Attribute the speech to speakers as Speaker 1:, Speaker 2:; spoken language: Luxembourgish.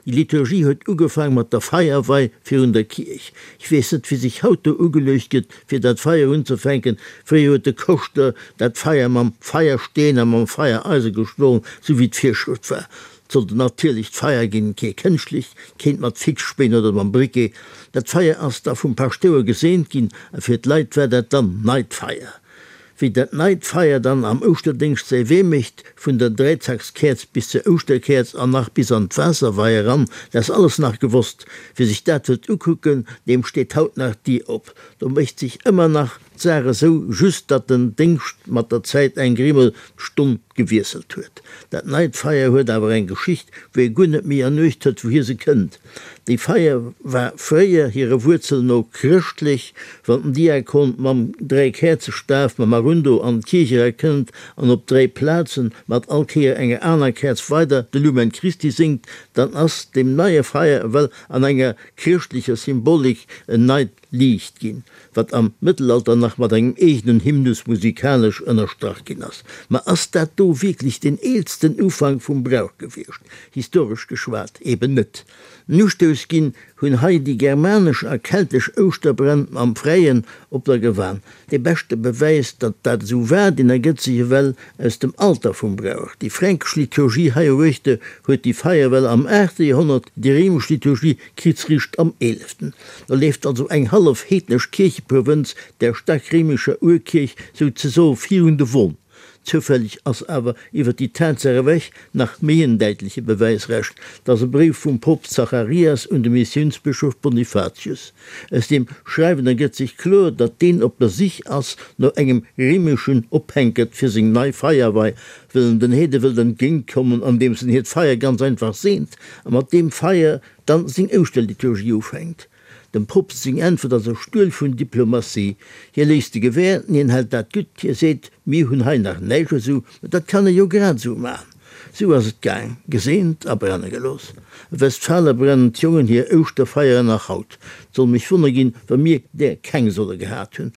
Speaker 1: Die Liturgie huet ugefangen mat der Feierweih fir hun der Kirch. Ich weiß net, wie sich haut ugeleuchtet fir dat Feier unzufänken, fir hue de Kochte dat Feier mam Feier stehen am Feiereise geschlogen, so wie d'Vierschrift war. Sollte natürlich Feier gehen ke künstlich, kennt man Fixspäne oder man Bricke. Dat Feier erst da vom paar Stöer gesehen gin, fir Leid wer dat dann Neidfeier. Wie dat Neidfeier dann am Osterdingst sei wehmicht von der Dreizagskerz bis zur Osterkerz an nach bis an Wasserweihe ran, das alles nachgewusst. Wie sich dat wird ugucken, dem steht haut nach die op. Du möcht sich immer nach Zare so just dat den Dingst mat der Zeit ein Grimmel stumm gewirselt huet. Dat Neidfeier huet aber ein Geschicht, wie gunnet mir ernöcht hat, wo hier sie kennt. Die Feier war freier ihre Wurzel no christlich, wann Diakon mam 3 Kerzestaf ma Marundo an Kirche erkennt, an op 3 Plätzen mat alkeer enge aner Kerz weiter de Lumen Christi singt, dann ass dem neue Feier well an enger kirchlicher Symbolik en Neid liegt gin, wat am Mittelalter nach mat engem egenen Hymnus musikalisch ënnerstrach gin ass. Ma ass dat do wirklich den eelsten Ufang vum Brauch gewircht, historisch geschwart eben net. Nu stös gin hunn hai die germanisch erkeltisch Osterbrennen am Freien op der gewann. De beste Beweis, dat dat so war in der gëtzige Well aus dem Alter vum Brauch. Die fränkisch Liturgie heierrichte huet die Feierwell am 8. Jahrhundert, die römisch Liturgie Kriegsricht am 11. Da lebt also eng half hetnesch Kircheprovinz der starkrömischer Urkirch so 400 Wohn. Zufällig als aber iwwer die Tänzere weg nach mehendeitliche Beweisrecht, das ein Brief vom Pop Zacharias und dem Missionsbischof Bonifatius. Es dem Schreibenden geht sich klar, dat den ob er sich als nur engem römischen ophänget für sin neue Feierweih, willen den Hede will den Ging kommen, an dem sin het Feier ganz einfach sehnt, aber dem Feier dann sin Ausstellliturgie aufhängt. Dem Pop sing einfach das Stuhl von Diplomatie. Hier lest die Gewehr, ihn halt dat gut, ihr seht, mir hun hein nach Neige so, dat kann jo grad so machen. So was het gang, gesehnt, aber ja gelos. Westfaler brennend Jungen hier Osterfeier nach Haut. Soll mich wundergehen, wenn mir der kein solle gehabt hun.